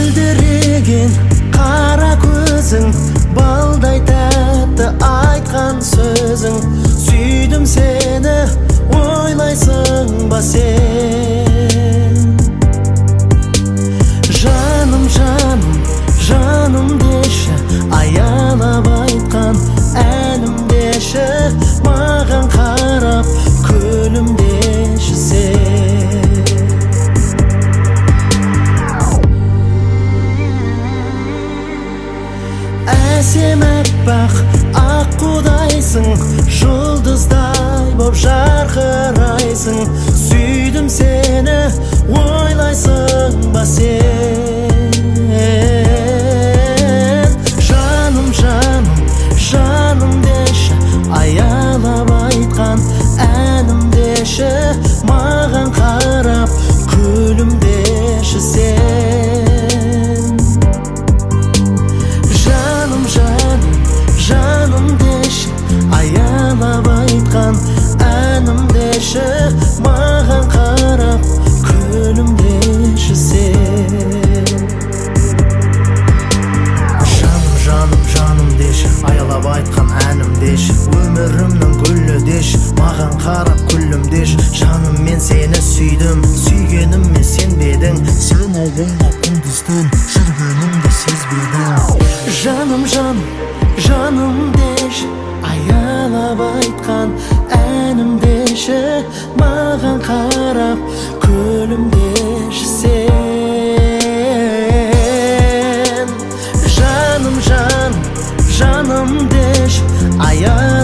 мөлдіреген қара көзің, балдай тәтті айтқан сөзің, сүйдім сені ойлайсың ба сен? Жаным, жаным, жаным деші, аялап айтқан әнім деші, маған қарап күлімдеші сен. Әсем әппақ ақ қудайсың, жұлдыздай боп жарқырайсың, сүйдім сені ойлайсың ба сен? Жаным, жаным, жаным деші, аялап айтқан әнім деші, маған қарап күлімдеші сен. Жаным, жаным, жаным деші, аялап айтқан әнім деші, маған қарап күлімдеші сен. Жаным, жаным, жаным деші, аялап айтқан әнім деші, өмірімнің гүлі деші, маған қарап күлімдеші. Жаным, мен сені сүйдім, сүйгеніммен сенбедің, сен ойлап күндіз-түн жүргенімді сезбедің. Жаным, жаным, жаным деші, аялап айтқан әнім деші, маған қарап күлімдеші сен. Жаным, жаным, жаным деші, аялап